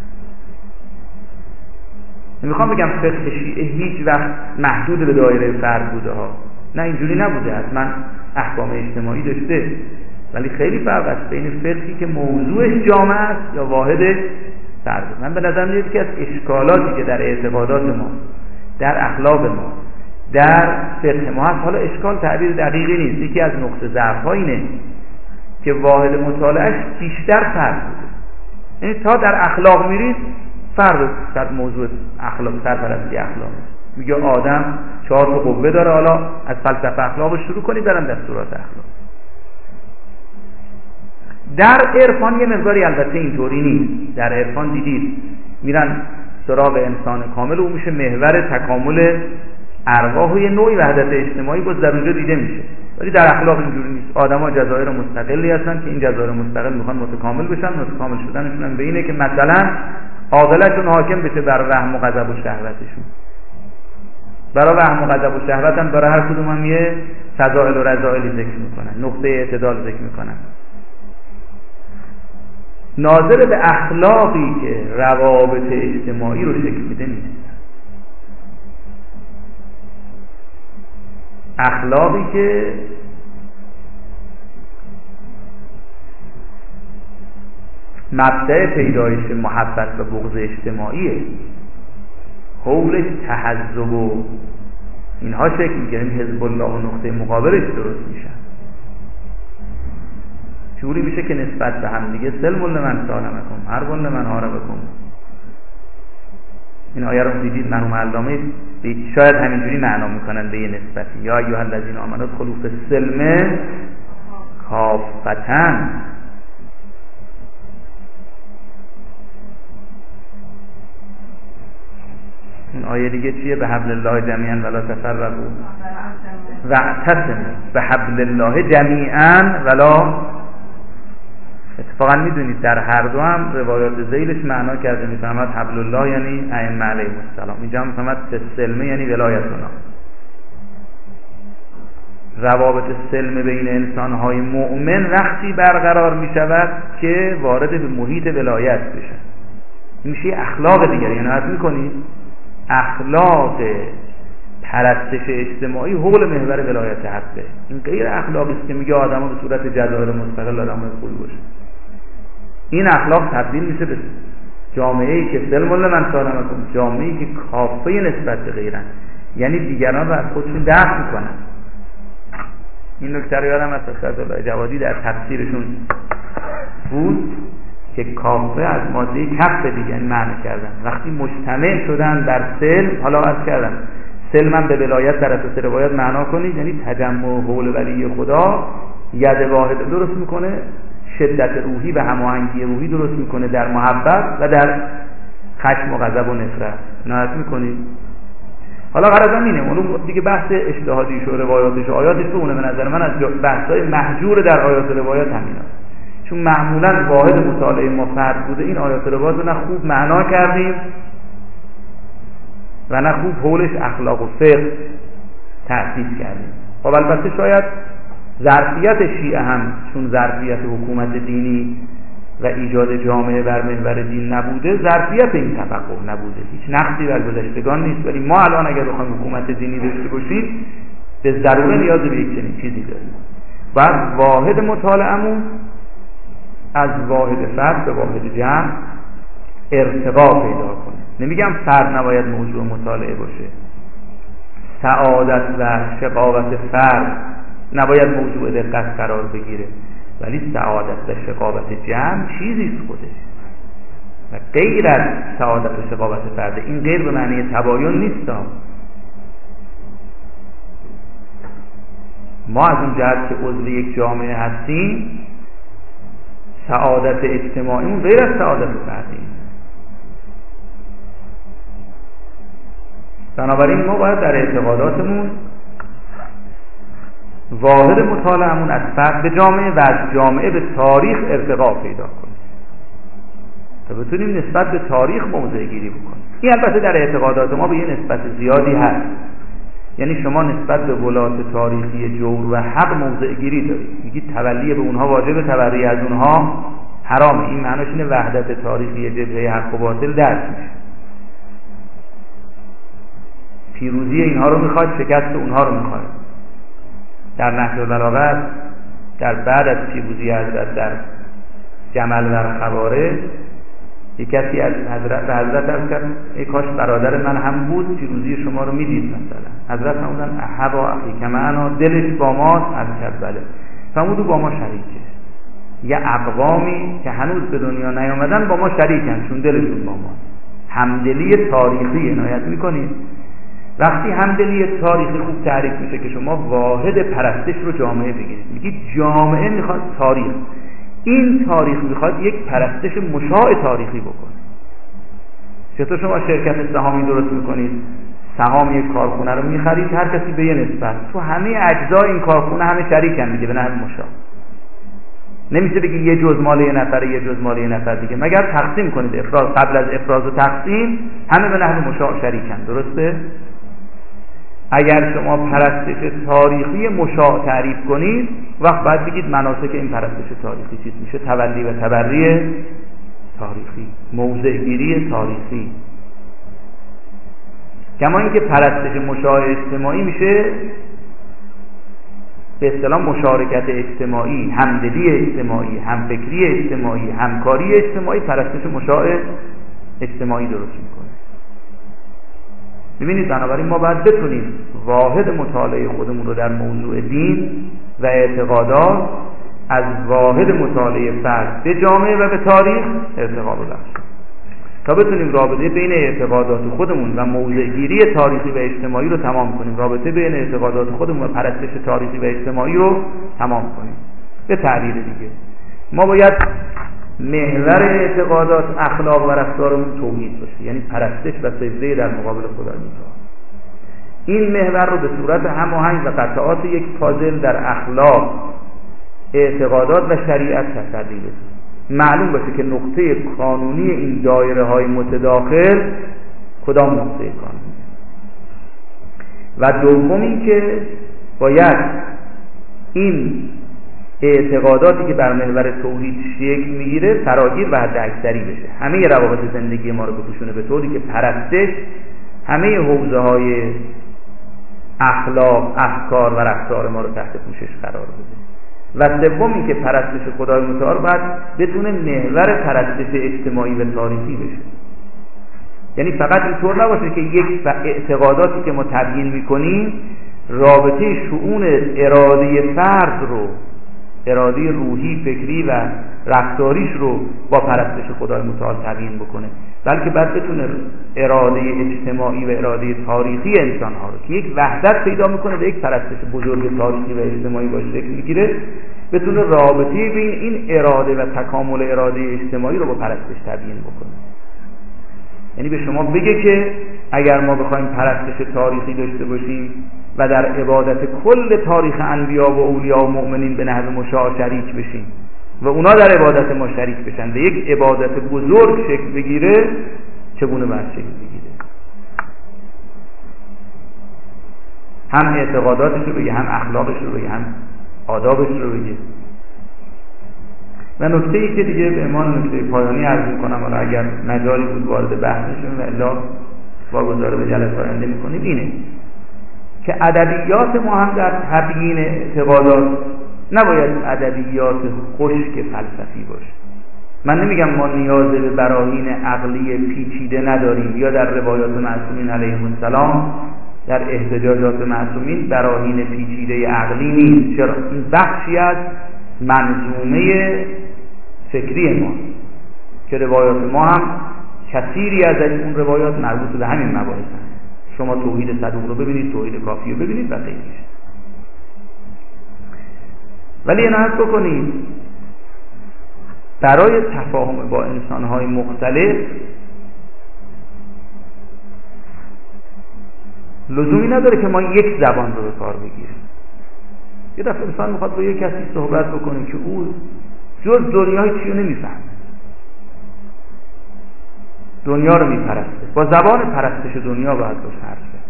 میخوام بگم فقه شیعه هیچ وقت محدود به دایره فرد بوده ها، نه اینجوری نبوده. حتما احکام اجتماعی داشته، ولی خیلی فرق است بین فقهی که موضوعش جامعه است یا واحدش فرد. من به نظر میاد که از اشکالاتی که در اعتقادات ما، در اخلاق ما، در فقه ما هست، حالا اشکال تعبیر دقیقی نیست، یکی از نقطه ضعف ها اینه که واحد مطالعهش بیشتر فرد بوده. یعنی تا در اخلاق میرید فرد در موضوع اخلاق، سرپرستی اخلاق میگه آدم 4 تا قوه داره. حالا از فلسفه اخلاق شروع کنید برن دستورات اخلاق. در عرفان یه مقداری البته اینطوری نیست. در عرفان دیدید میرن سراغ انسان کامل، او میشه محور تکامل ارواح و یه نوعی وحدت اجتماعی باز در اونجا دیده میشه. ولی در اخلاق اینجوری نیست. آدم‌ها جزایر مستقلی هستن که این جزایر مستقل میخوان متکامل بشن. متکامل شدنشون هم به اینه که مثلا عاقلتون حاکم بشه بر وهم و غضب و شهوتشون. برای وهم و غضب و شهوت هم برای هر کدوم هم یه فضائل و رذائلی ذکر میکنن، نقطه اعتدال ذکر میکنن. ناظر به اخلاقی که روابط اجتماعی رو شکل میده نیست. اخلاقی که مبدأ پیدایش محبت و بغض اجتماعیه، حولش تحزب و اینها شکل میگیره، حزب الله و نقطه مقابلش درست میشن. جوری میشه که نسبت به هم دیگه سلم لمن سالمکم حرب لمن حاربکم. این آیه رو دیدید مرحوم علامه شاید همینجوری معنا میکنن به یه نسبتی، یا ایها الذین آمنوا ادخلوا فی السلم کافة. این آیه دیگه چیه؟ به حبل الله جمیعا ولا تفرقوا واعتصموا به حبل الله جمیعا ولا. اتفاقا میدونید در هر دو هم روایات ذیلش معنا کرده، میفهمد حبل الله یعنی ائمه علیهم السلام، اینجا هم میفهمد سلمه یعنی ولایت الله. روابط سلم بین انسانهای مؤمن وقتی برقرار میشود که وارد به محیط ولایت بشه، میشه اخلاق دیگری. یعنی حد میکنید اخلاق پرستش اجتماعی حول محور ولایت حقه. این غیر اخلاقی است که میگه آدم‌ها به صورت جزایر مستقل آدم‌های خوبی باشه. این اخلاق تبدیل میشه به جامعه‌ای که سلم لمن سالمکم، جامعه‌ای که کافه نسبت به غیرن، یعنی دیگران رو از خودشون دفع میکنن. این نکته رو یادم از شیخ الله جوادی در تفسیرشون بود که کافه از ماده کف دیگه معنی کردن. وقتی مجتمع شدن در سلم، حالا عرض کردم سلم هم به ولایت در اساس روایت معنا کنید، یعنی تجمع حول ولی خدا، ید واحد درست میکنه، شدت روحی و هماهنگی روحی درست میکنه در محبت و در خشم و غضب و نفرت. نهایت میکنید. حالا غرضم اینه، اون دیگه بحث اجتهادیش و روایاتش و آیاتش رو اونه به نظر من از بحث‌های محجور در آیات و روایات همینا، چون معمولا واحد مطالعه ما فرد بوده. این آیات و روایات رو نه خوب معنا کردیم و نه خوب حولش اخلاق و فقه تأسیس کردیم. خب البته شاید ظرفیت شیعه هم چون ظرفیت حکومت دینی و ایجاد جامعه بر محور دین نبوده، ظرفیت این تفقه نبوده، هیچ نقصی بر گذشتگان نیست. ولی ما الان اگر بخوایم حکومت دینی داشته باشیم به ضروره نیاز به یک چنین چیزی داریم. بعد واحد مطالعه‌مون از واحد فرد به واحد جمع ارتقا پیدا کنه. نمیگم فرد نباید موضوع مطالعه باشه، سعادت و شقاوت فرد نباید موضوع دقت قرار بگیره، ولی سعادت و شقاوت جمع چیزی است خودش و غیر از سعادت و شقاوت فرد. این غیر به معنی تباین نیست. ما از اون جهت که عضو یک جامعه هستیم، سعادت اجتماعیمون غیر از سعادت فردی. بنابراین ما باید در اعتقاداتمون واحد مطالعه‌مون از فرد به جامعه و از جامعه به تاریخ ارتقا پیدا کنیم تا بتونیم نسبت به تاریخ موضع گیری بکنیم. این البته در اعتقادات ما به یه نسبت زیادی هست. یعنی شما نسبت به ولات تاریخی جور و حق موضع گیری دارید، میگید تولی به اونها واجب، تبری از اونها حرامه. این معنیش اینه وحدت تاریخی جبهه حق و باطل درک میشه. پیروزی اینها رو میخواد، شکست اونها رو میخواد. در نهج البلاغه در بعد از پیروزی حضرت در جمل و خوارج یک کسی از حضرت عرض کرد ای کاش برادر من هم بود پیروزی شما رو میدید. مثلا حضرت فرمودن احبا اخی که معنا دلش با ماست. از کرد بله. فرمود با ما شریکه. یه اقوامی که هنوز به دنیا نیامدن با ما شریکن چون دلشون با ما. همدلی تاریخی عنایت میکنید. وقتی همدلی تاریخی خوب تعریف میشه که شما واحد پرستش رو جامعه بگیرید، میگید جامعه میخواد تاریخ، این تاریخ میخواد یک پرستش مشاع تاریخی بکنه. چطور شما شرکت سهامی درست میکنید؟ سهام یک کارخونه رو میخرید، هر کسی به یه نسبت، تو همه اجزای این کارخونه همه شریکن دیگه به نحو مشاع. نمیشه بگی یه جزء مال یه نفره یه جزء مال یه نفر دیگه، مگر تقسیم کنید افراز، قبل از افراز و تقسیم همه به نحو مشاع شریکن. درسته؟ اگر شما پرستش تاریخی مشاع تعریف کنید، وقت بعد بگید مناسک این پرستش تاریخی چیز میشه؟ تولی و تبری تاریخی، موضعگیری تاریخی. کما اینکه پرستش مشاع اجتماعی میشه به اصطلاح مشارکت اجتماعی، همدلی اجتماعی، همفکری اجتماعی، همکاری اجتماعی، پرستش مشاع اجتماعی درست میکنه. ببینید بنابراین ما باید بتونیم واحد مطالعه خودمون رو در موضوع دین و اعتقادات از واحد مطالعه فرد به جامعه و به تاریخ ارتقا ببخشیم تا بتونیم رابطه بین اعتقادات خودمون و موضعگیری تاریخی و اجتماعی رو تمام کنیم، رابطه بین اعتقادات خودمون و پرستش تاریخی و اجتماعی رو تمام کنیم. به تعبیر دیگه ما باید محور اعتقادات، اخلاق و رفتارمون توحید باشه، یعنی پرستش و سجده در مقابل خدای متعال. این محور رو به صورت هماهنگ و قطعات یک پازل در اخلاق، اعتقادات و شریعت تسلیم بشه. معلوم باشه که نقطه قانونی این دایره های متداخل کدام نقطه قانونی و دوم این که باید این اعتقاداتی که بر محور توحید شکل میگیره فراگیر و حد اکثری بشه، همه روابط زندگی ما رو بپوشونه به طوری که پرستش همه حوزه های اخلاق، افکار و رفتار ما رو تحت پوشش قرار بده. و سوم این که پرستش خدای متعال باید بتونه محور پرستش اجتماعی و تاریخی بشه. یعنی فقط اینطور نباشه که یک اعتقاداتی که ما تبیین میکنیم رابطه شؤون اراده فرد رو، اراده روحی، فکری و رفتاریش رو با پرستش خدای متعال تبیین بکنه، بلکه بعد بتونه اراده اجتماعی و اراده تاریخی انسان ها رو که یک وحدت پیدا میکنه به یک پرستش بزرگ تاریخی و اجتماعی باشه شکل میگیره، بتونه رابطه بین این اراده و تکامل اراده اجتماعی رو با پرستش تبیین بکنه. یعنی به شما بگه که اگر ما بخوایم پرستش تاریخی داشته باشیم و در عبادت کل تاریخ انبیا و اولیا و مؤمنین به نحو مشاع شریک بشیم و اونا در عبادت ما شریک بشن و یک عبادت بزرگ شکل بگیره، چگونه باید شکل بگیره؟ هم اعتقاداتش رو بگه، هم اخلاقش رو بگه، هم آدابش رو بگه. و نکته‌ای که دیگه به عنوان نکته پایانی عرض می‌کنم، حالا اگر مجالی بود وارد بحث بشیم و الا واگذار به جلسه آینده می‌کنیم، اینه که ادبیات ما هم در تبیین اعتقادات نباید ادبیات خشک فلسفی باشه. من نمیگم ما نیاز به براهین عقلی پیچیده نداریم یا در روایات معصومین علیهم السلام در احتجاجات معصومین براهین پیچیده عقلی نیست. چرا؟ این بخشی از منظومه فکری ما که روایات ما هم کثیری از اون روایات مربوط به همین مباحث هست. شما توحید صدوق رو ببینید، توحید کافی رو ببینید و غیره. ولی عنایت بکنید برای تفاهم با انسان‌های مختلف لزومی نداره که ما یک زبان رو به کار بگیریم. یه دفعه انسان میخواد با یک کسی صحبت بکنه که او جز دنیای چی رو نمیفهمه، دنیا رو میپرسته، با زبان پرستش دنیا باید باشه حرف زد.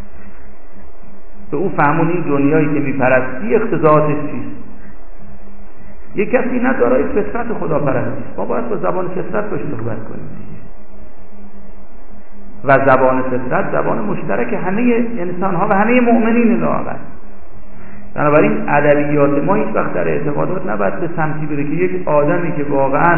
به او فهمونی دنیایی که میپرستی اقتضاعاتش چیست. یک کسی نه دارای فطرت خدا پرستی، ما باید با زبان فطرت باشه صحبت کنیم و زبان فطرت زبان مشترک همه انسان‌ها و همه مؤمنین لااقل. بنابراین ادبیات ما هیچ وقت در اعتقادات نباید به سمتی بره که یک آدمی که واقعاً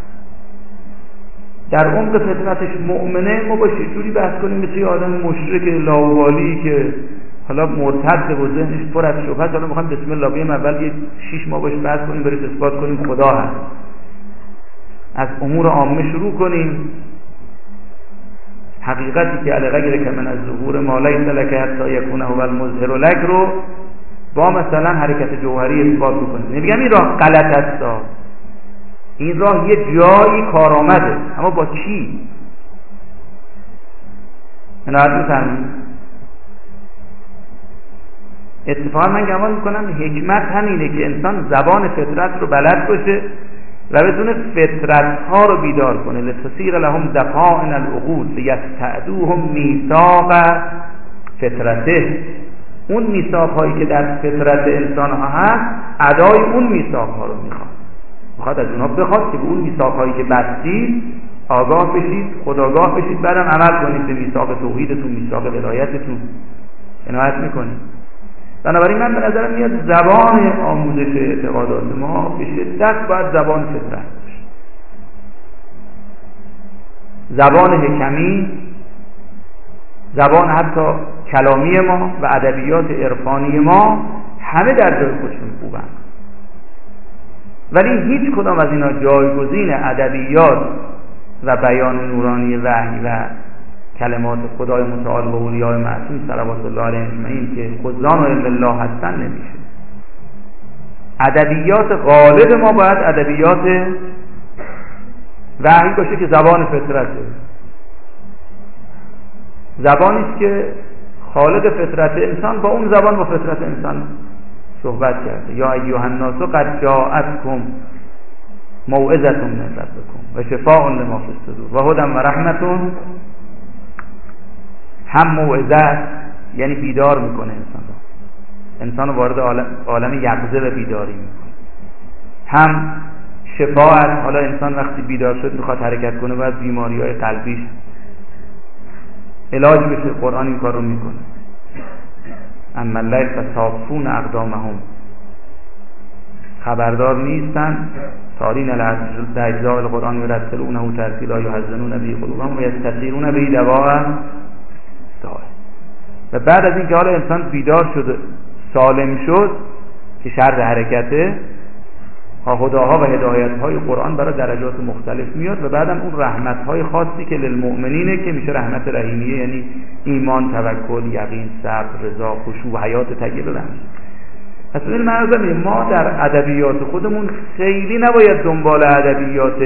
در عمق فطرتش مؤمنه ما باشه جوری بحث کنیم مثل یه آدم مشرک لاابالی که حالا مرتد و ذهنش پر از شبهه است، حالا میخوام بسم الله بگیم اول یه 6 ماه باش بحث کنیم برای اثبات کنیم خدا هست، از امور عامه شروع کنیم، حقیقتی که علاقه که من از ظهور ما لیس لک حتی یکون هو المظهر لک رو با مثلا حرکت جوهری اثبات کنیم. نمیگم این راه غلط است، این راه یه جایی کارآمده، اما با کی؟ عنایت می‌فرمایید. اتفاقا من گمان میکنم حکمت همینه که انسان زبان فطرت رو بلد باشه و بتونه فطرت‌ها رو بیدار کنه. لتصیر لهم دفائن العقول لیستعدوهم میثاق فطرته. اون میثاق‌هایی که در فطرت انسان‌ها هست ادای اون میثاق‌ها رو میخواد از اونها بخواد که به اون میثاق‌هایی که بستید آگاه بشید، خودآگاه بشید، بعدم عمل کنید به میثاق توحیدتون، میثاق ولایتتون. عنایت میکنید. بنابراین من به نظرم میاد زبان آموزش اعتقادات ما به شدت باید زبان فطرت باشه. زبان حکمی، زبان حتی کلامی ما و ادبیات عرفانی ما همه در جای خودشون خوبن، ولی هیچ کدام از اینا جایگزین ادبیات و بیان نورانی وحی و کلمات خدای متعال و اولیاء معصوم صلوات الله علیهم اجمعین که خزان و علم الله هستن نمیشه. ادبیات غالب ما باید ادبیات وحی باشه که زبان فطرته، زبانی است که خالق فطرت انسان با اون زبان با فطرت انسان صحبت کرده. یا ایها الناس قد جاءتکم موعظة من ربکم و شفاء لما فی الصدور و هدی و رحمة. هم موعظه یعنی بیدار میکنه انسان رو وارد عالم یقظه و بیداری میکنه. هم شفاعت، حالا انسان وقتی بیدار شد میخواد حرکت کنه باید بیماری‌های قلبیش علاج بشه، قرآن این کار رو میکنه. اما اللیل فصافون اقدامهم، خبردار نیستن تارین الاجزاء القرآن یرتلونه ترتیلا یحزنون به قلوبهم و یستثیرون به دواء. و بعد از اینکه حالا انسان بیدار شد سالم شد که شرط حرکته، هداها و هدایت‌های قرآن برای درجات مختلف میاد و بعدم اون رحمت‌های خاصی که للمؤمنینه که میشه رحمت رحیمیه، یعنی ایمان، توکل، یقین، صبر، رضا، خشوع و حیات طیبه بنده. پس این معنی ما در ادبیات خودمون خیلی نباید دنبال ادبیات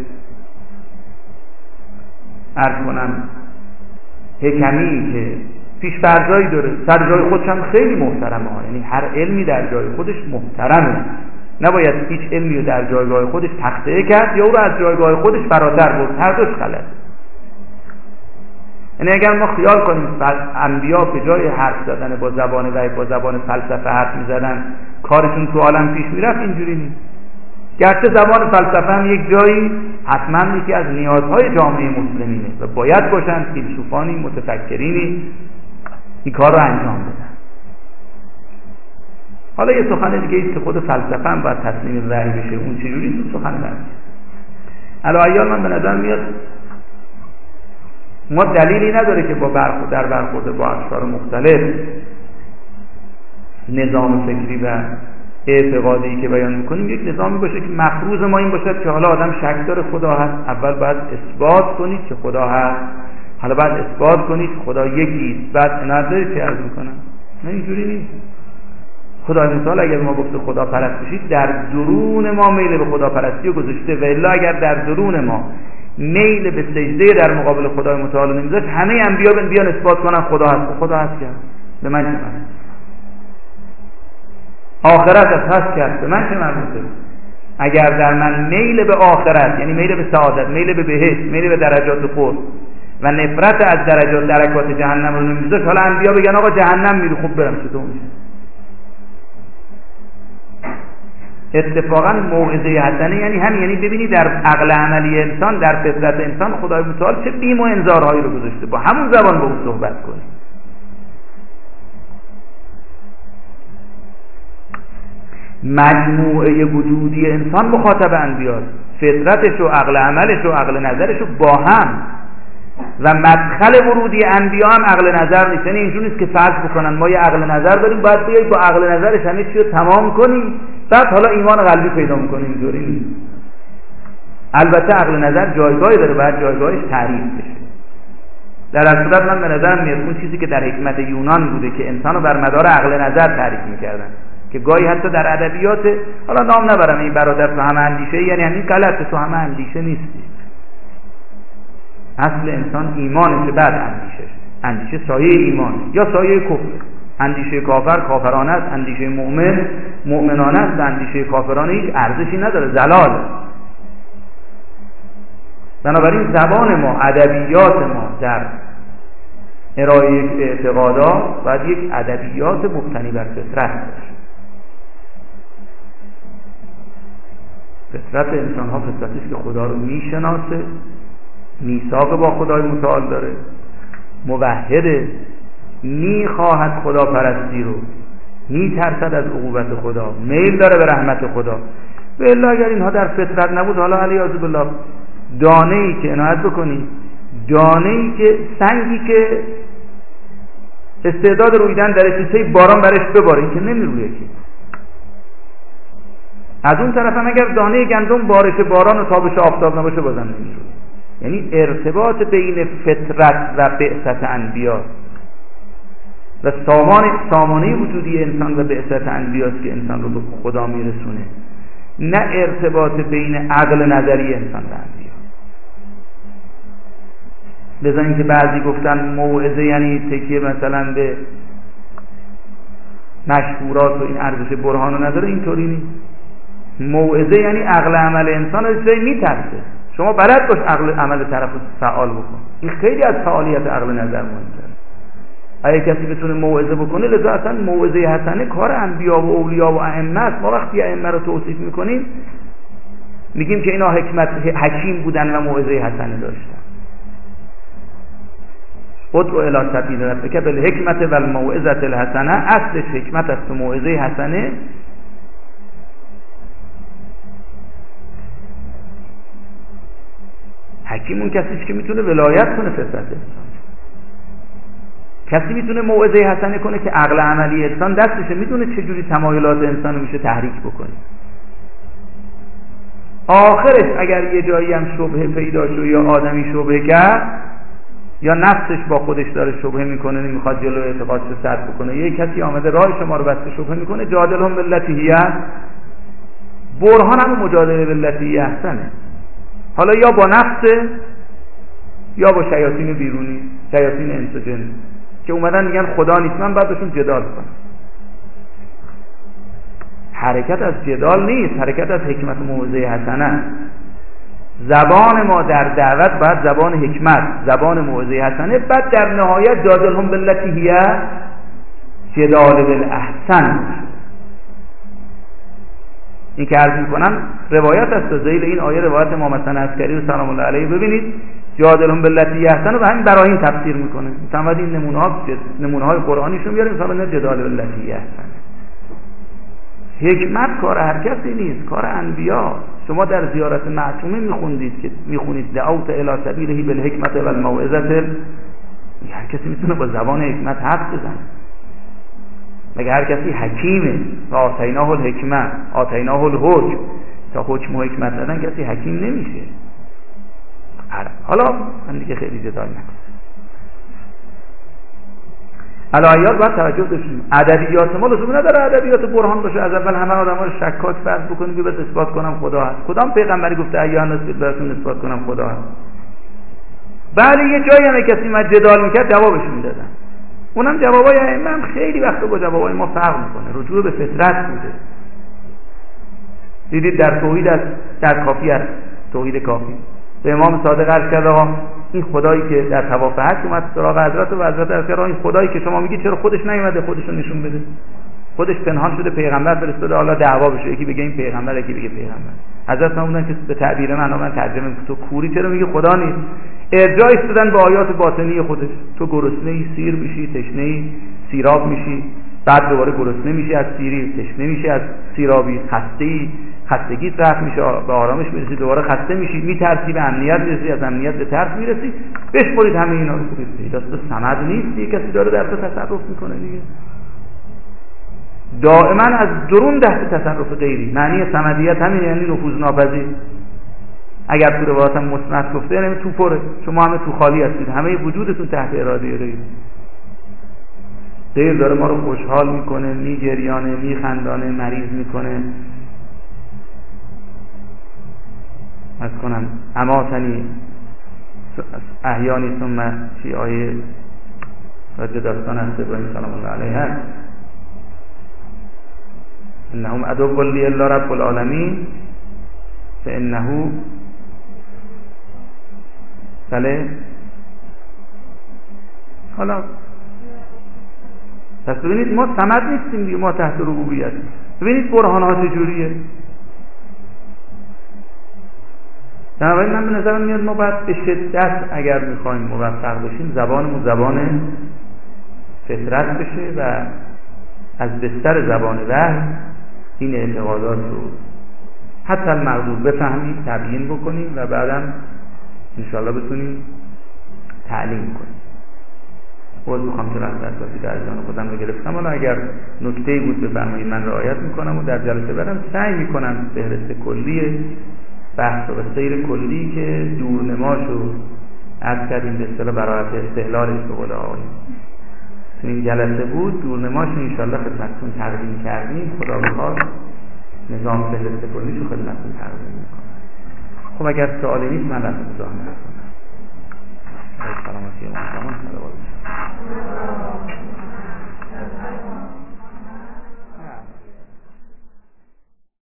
عرض کنم حکمی که پیش فرضایی داره، سر جای خودش هم خیلی محترمه، یعنی هر علمی در جای خودش محترمه، نباید هیچ علمی رو در جایگاه خودش تخطئه کرد یا او رو از جایگاه خودش فراتر برد، هر دوش غلط. یعنی اگر ما خیال کنیم انبیا به جای حرف زدن با زبان وحی با زبان فلسفه حرف می‌زدن کارشون تو عالم پیش میرفت، اینجوری نیست. گرچه زبان فلسفه هم یک جایی حتما یکی از نیازهای جامعه مسلمینه و باید باشند فیلسوفانی متفکرینی این کار رو انجام بدن. حالا یه سخن دیگه ایست که خود فلسفه هم باید تصمیم رأی بشه اون چجوری تو سخن برمیشه. علاوه من به نظر میاد ما دلیلی نداره که در برخورد با افکار مختلف نظام فکری و اعتقادی که بیان میکنیم یک نظامی باشه که مفروض ما این باشد که حالا آدم شک داره خدا هست، اول باید اثبات کنید که خدا هست، حالا باید اثبات کنید که خدا یکیست، بعد عنایت دارید چه عرض میکنم. نه اینجوری نیست. خدای متعال اگر ما گفته خدا پرست بشید در درون ما میل به خدا پرستی رو گذاشته و الا اگر در درون ما میل به سجده در مقابل خدای متعال نمیذاشت همه انبیا بیان اثبات کنن خدا هست. خدا هست که به من چه مربوطه؟ آخرت هست که به من چه مربوطه؟ اگر در من میل به آخرت یعنی میل به سعادت، میل به بهشت، میل به درجات قرب و نفرت از درکات جهنم رو نمیذاشت، حالا انبیا بگن آقا جهنم میری خوب برم چطور میشه؟ اتفاقا موعظه حسنه یعنی همین، یعنی ببینید در عقل عملی انسان، در فطرت انسان خدای متعال چه بیم و انذارهایی رو گذاشته، با همون زبان با اون صحبت کنید. مجموعه وجودی انسان مخاطب انبیاست، فطرتش و عقل عملش و عقل نظرش با هم، و مدخل ورودی انبیا هم عقل نظر نیست. یعنی اینجوری نیست که فرض بکنن ما یه عقل نظر داریم باید بیایید با عقل نظرش همه چی رو تمام کنیم بعد حالا ایمان قلبی پیدا میکنیم. اینجوری نیست. البته عقل نظر جایگاهی داره، باید جایگاهش تعریف بشه. در اصل صورت من به نظرم میاد اون چیزی که در حکمت یونان بوده که انسانو بر مدار عقل نظر تعریف میکردن، که گاهی حتی در ادبیات، حالا نام نبرم، این برادر تو همه اندیشه، یعنی همین غلطه، تو همه اندیشه نیستی. اصل انسان ایمانشه، بعد اندیشه سایه ایمان یا سایه کفر. اندیشه کافر کافرانه است، اندیشه مؤمن مؤمنانه است، اندیشه کافرانه هیچ ارزشی نداره، ضلال. بنابراین زبان ما، ادبیات ما در ارائه یک اعتقادات باید یک ادبیات مبتنی بر فطرت باشه. فطرت انسان ها فطرتی است که خدا رو میشناسه، میثاق با خدای متعال داره، موحده، میخواهد خدا پرستی رو، میترسد از عقوبت خدا، میل داره به رحمت خدا. و الا اگر اینها در فطرت نبود، حالا علیاذ بالله دانه ای که عنایت بکنی، دانه ای که سنگی که استعداد رویدن درش نیست، باران برش بباره، این که نمیرویه که. از اون طرف هم اگر دانه گندم بارش باران و تابش آفتاب نباشه بازم نمیرویه. یعنی ارتباط بین فطرت و بعثت انبیا و سامانه وجودی انسان و بعثت انبیاست که انسان رو به خدا میرسونه، نه ارتباط بین عقل نظری انسان و انبیا. لذا اینکه بعضی گفتن موعظه یعنی تکیه مثلا به مشهورات و این ارزش برهان و نداره، اینطوری نیست. موعظه یعنی عقل عمل انسان از جایی میترسه. شما بلد باش عقل عمل طرف رو فعال بکن، این خیلی از فعالیت عقل نظر مهمتره. اگه کسی بتونه موعظه بکنه، لذا اصلا موعظه حسنه کار انبیا و اولیاء و ائمه است. ما وقتی ائمه رو توصیف میکنیم میگیم که اینا حکیم بودن و موعظه حسنه داشتن. ادعو الی سبیل ربک بالحکمة و الموعظة الحسنه، اصلش حکمت است و موعظه حسنه. حکیم اون کسیش که میتونه ولایت کنه فطرت انسان. کسی میتونه موعظه حسنه کنه که عقل عملی انسان دستشه، میدونه چجوری تمایلات انسان میشه تحریک بکنه. آخرش اگر یه جایی هم شبهه پیدا شد یا آدمی شبهه کرد یا نفسش با خودش داره شبهه میکنه، نمیخواد جلو اعتقادش رو سد بکنه، یه کسی آمده راه شما رو بسته شبهه میکنه، جادلهم باللتی هی احسن. برهان هم مجادله باللتی هی احسنه. حالا یا با نفسه یا با شیاطین بیرونی، شیاطین انس و جن که اومدن میگن خدا نیست، من باید بهشون جدال کنم. حرکت از جدال نیست، حرکت از حکمت و موعظه حسنه. زبان ما در دعوت باید زبان حکمت، زبان موعظه حسنه، بعد در نهایت جادلهم باللتی هی جدال بالاحسن. این که عرض میکنم روایت است، ذیل این آیه روایت امام حسن عسکری و سلام الله علیه ببینید، جادلهم بالتی احسن رو به همین براهین تفسیر میکنه. مثلا این نمونه های قرآنیشون بیاریم مثلا نه جدال بالتی احسن. حکمت کار هر کسی نیست، کار انبیا. شما در زیارت معصومه میخونید دعوت الی سبیله بالحکمت و الموعظه. هر کسی میتونه با زبان حکمت حرف بزنه. مگه هر کسی حکیمه؟ آتیناه الحکمه آتیناه الحکم، تا حکم و حکمت دادن کسی حکیم نمیشه. حالا من دیگه خیلی جدال نکنم. علایات باید توجه داشتیم. ادبیات ما لزومی نداره ادبیات برهان باشه، از اول همه آدما رو شکاک فرض بکنیم که بس اثبات کنم خدا هست. کدام پیغمبری گفته ایها الناس براتون اثبات کنم خدا هست؟ بله یه جایی هم کسی من جدال میکرد جوابش میدادن. اونم جوابای ائمه خیلی وقتا با جوابای ما فرق میکنه، رجوع به فطرت بوده. دیدید در توحید در کافی است، توحید کافی به امام صادق عرض کرد آقا این خدایی که در طواف حج اومد سراغ حضرت و حضرت عرض کرد این خدایی که شما میگید چرا خودش نیومده خودش رو نشون بده؟ خودش پنهان شده پیغمبر فرستاده، حالا دعوا بشه، یکی بگه این پیغمبر یکی بگه پیغمبر. حضرت فرمودن که به تعبیر من ترجمه تو کوری چرا میگی خدا نیست؟ ارجاع استدن به آیات باطنی خودش. تو گرسنه‌ای سیر میشی، تشنه‌ای سیراب میشی، بعد دوباره گرسنه میشی از سیری، تشنه میشی از سیرابی، خسته‌ای خستگیت رفت میشه، به آرامش میرسی، دوباره خسته میشی، میترسی، به امنیت میرسی، از امنیت به ترس میرسی. بشمرید همه اینا رو بگید دست صمد نیست، یه کسی داره در تو تصرف میکنه دیگه. دائما از درون دست تصرف غیری. معنی صمدیت همین یعنی نفوذ ناپذیر. اگر تو روایت هم مسند گفته یعنی تو پره، شما همه تو خالی هستید، همه وجودتون تحت اراده غیر. غیر داره ما رو خوشحال میکنه، میگریانه، میخندانه، مریض میکنه. از کنم اماتنی احیانی ثم چی آیه راجع داستان هست ابراهیم سلام الله علیه هست انهم عدو لی الا رب العالمین فانه بله. حالا پس ببینید ما صمد نیستیم دیگه، ما تحت ربوبیت. ببینید برهان ها چجوریه. بنابراین من به نظرم میاد ما باید به شدت اگر میخوایم موفق بشیم زبانمون زبان فطرت بشه و از بستر زبان وحی این اعتقادات رو حتی المغزور بفهمیم، تبیین بکنیم و بعدم انشاءالله بتونیم تعلیم کنیم. باز میخوام که رفت در جان خودم رو گرفتم. حالا اگر نکته‌ای بود بفرمایید من رعایت میکنم و در جلسه بعدم سعی میکنم فهرست کلی بحث و سیر کلی که دورنماشو عرض کردیم به اصطلاح برایت استحلالش به قول آقایون تو این جلسه بود، دورنماش انشاءالله خدمتتون تقدیم کردیم. خدا بخواد نظام فهرست کلیشو خدمتتون تقدیم میکنم. خب اگر سوالی نیست من رفت ازاحمه هستم. سلامتی و